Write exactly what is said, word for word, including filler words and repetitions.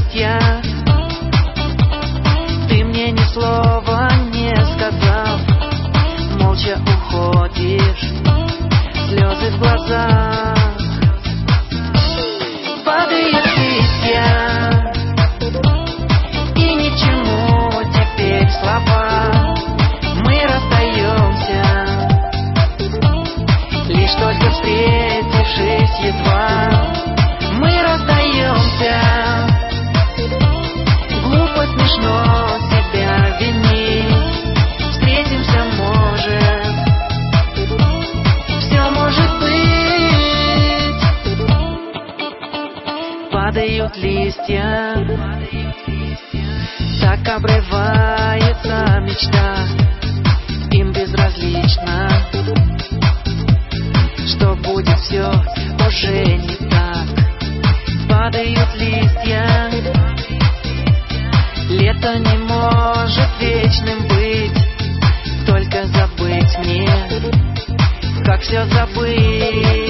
листья. Ты мне ни слова не сказал, молча уходишь, слезы в глазах. Падают листья, и ничему теперь слова. Мы расстаемся, лишь только встретившись едва. Мы расстаемся, глупо, смешно себя винить. Встретимся, может, все может быть. Падают листья, так обрывается мечта. Им безразлично, что будет все уже не так. Падают листья, лето не может вечным быть. Только забыть мне, как все забыть.